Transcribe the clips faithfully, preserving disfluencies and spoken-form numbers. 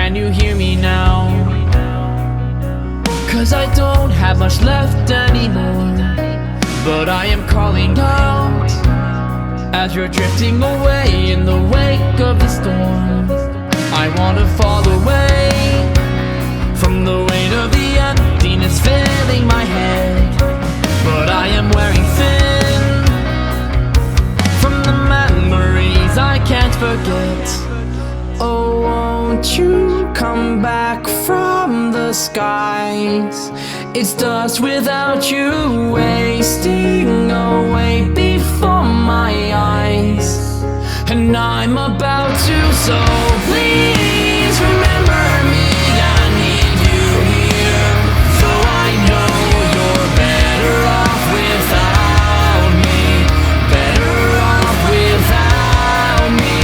Can you hear me now? Cause I don't have much left anymore, but I am calling out as you're drifting away in the wake of the storm. I wanna fall away from the weight of the emptiness filling my head, but I am wearing thin from the memories I can't forget. Oh, won't you come back from the skies? It's dust without you wasting away before my eyes, and I'm about to, so please remember me. I need you here, though I know you're better off without me, better off without me.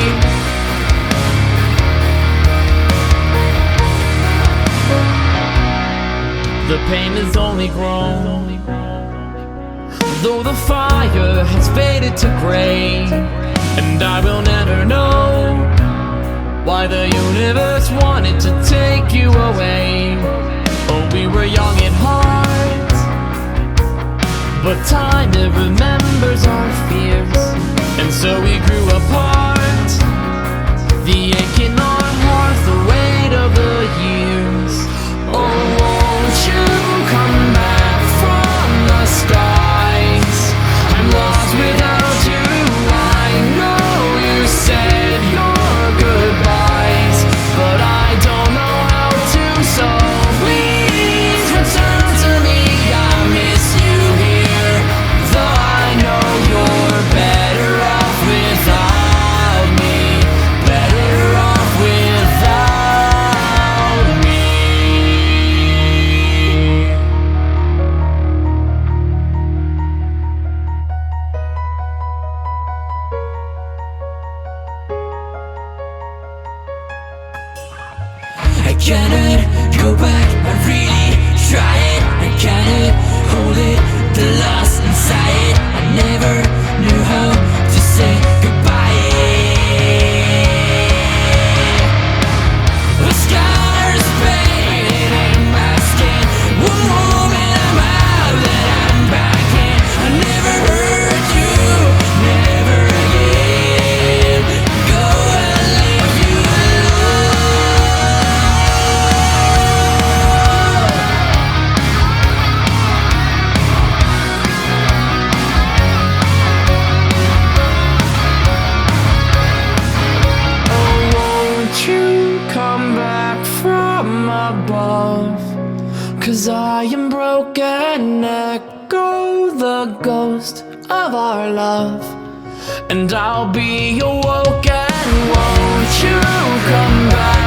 The pain has only grown, though the fire has faded to gray, and I will never know why the universe wanted to take you away. Oh, we were young at heart, but time, it remembers our fears, and so we grew apart. The ache in our hearts, the weight of the years. Oh, won't you come back from the skies? I'm lost without you. I know you said your goodbyes, but I don't know how to, so please return to me. I miss you here, though I know you're better off without me, better off without me. I cannot go back, I really tried. I cannot hold it, the loss inside. I never knew how to say goodbye. The scars painted in my skin, one moment I'm out, then I'm back in. I never hurt you, never again. Go and leave you come back from above, 'cause I am broken, echo the ghost of our love, and I'll be awoken. Won't you come back?